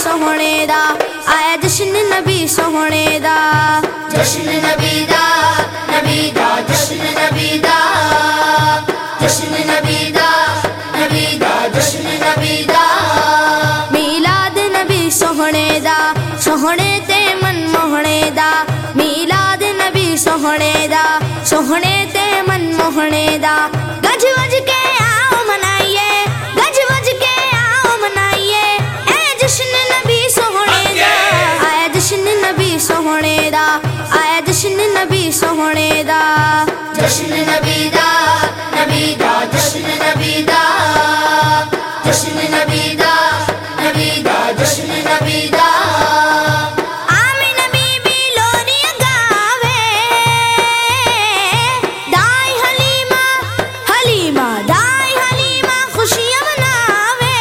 سوہنے دا آیا جشن نبی سوہنے دا جشن نبی دا نبی دا جشن نبی دا جشن نبی دا نبی دا جشن نبی دا میلاد نبی سوہنے دا سوہنے تے من موہنے دا میلاد نبی سوہنے دا سوہنے تے من موہنے دا گج وج کے آؤ منائیے گج وج کے آؤ منائیے اے جشن نبی سوہنے دا آیا جشن نبی سوہنے دا آیا جشن نبی سوہنے دا جشن نبی دا نبی دا جشن نبی دا جشن نبی دا نبی دا جشن نبی دا آمین بی بی لوریاں گاوے دائی حلیمہ حلیمہ دائی حلیمہ خوشیاں مناوے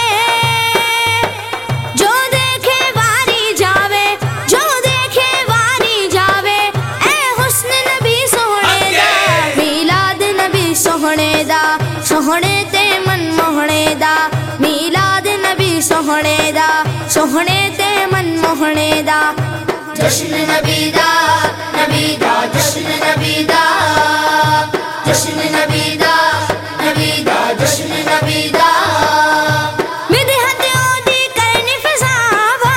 جو دیکھے واری جاوے جو دیکھے واری جاوے اے حسن نبی سوہنے دا میلاد نبی سوہنے دا سوہنے تے من موہنے دا میلاد نبی سوہنے دا سوہنے تے من موہنے دا جشن نبی دا نبی دا جشن نبی دا جشن نبی دا نبی دا جشن نبی دا مدحت اودی کرنی فضاوا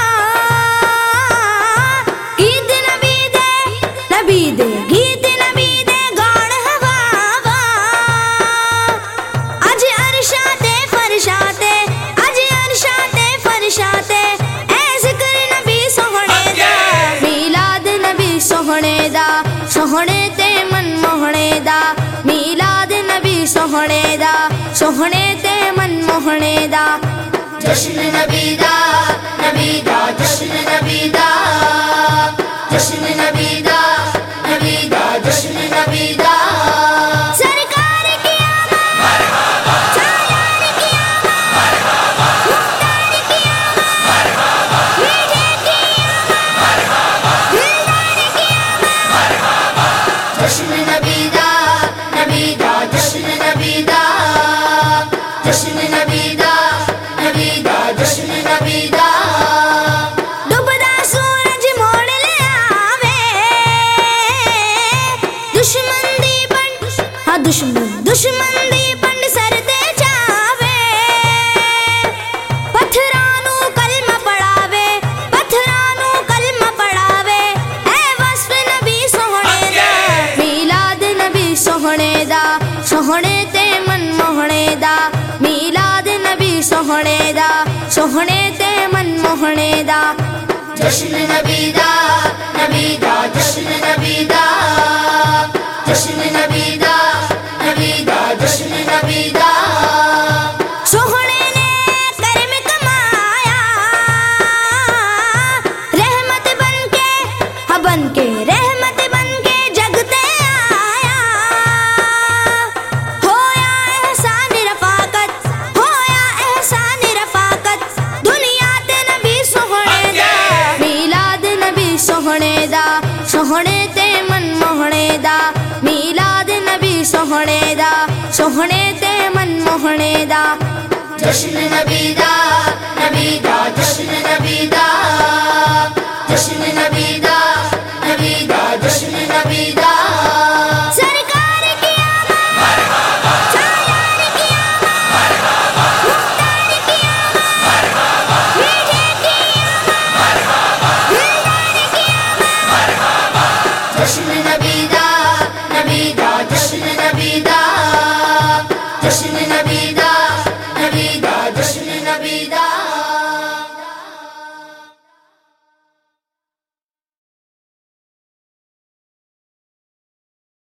گیت نبی دے گیت نبی دے گاڑ ہوا اج عرشاتے فرشاتے اج عرشاتے فرشاتے اے ذکر نبی سوہنے دا میلاد نبی سوہنے دا سوہنے تے من موہنے دا میلاد نبی سوہنے دا سوہنے تے من موہنے دا جشن نبی دا نبی دا جشن نبی دا جشن نبی دا نبی دا جشن نبی دا سرکار کی آمد سالار کی آمد مختار کی آمد میٹھے کی آمد دلدار کی آمد جشن نبی دا نبی دا جشن نبی دا جشن نبی دا نبی دا جشن نبی دا ڈوبدا سورج موڑ لے آوے دشمن دی پنڈ ہاں دشمن دی پنڈ سر تے جاوے پتھرانو کلمہ پڑھاوے پتھرانو کلمہ پڑھاوے اے وصف نبی سوہنے دا میلاد نبی سوہنے دا سوہنے تے من موہنے دا میلاد نبی سوہنے دا سوہنے تے من موہنے دا جشن نبی دا نبی دا جشن نبی دا جشن نبی دا نبی دا جشن نبی دا سوہنے نے کرم کمایا رحمت بن کے رحمت بن کے جگتے آیا ہویا احسان رفاقت دنیا تے نبی سوہنے دا میلاد نبی سوہنے دا سوہنے تے من موہنے دا میلاد نبی سوہنے دا سوہنے تے من موہنے دا جشن نبی دا نبی دا جشن نبی دا جشن نبی دا نبی دا جشن نبی دا سرکار کی آمد سالار کی آمد مختار کی آمد میٹھے کی آمد دلدار کی آمد جشن نبی دا نبی دا جشن نبی دا جشن نبی دا نبی دا جشن نبی دا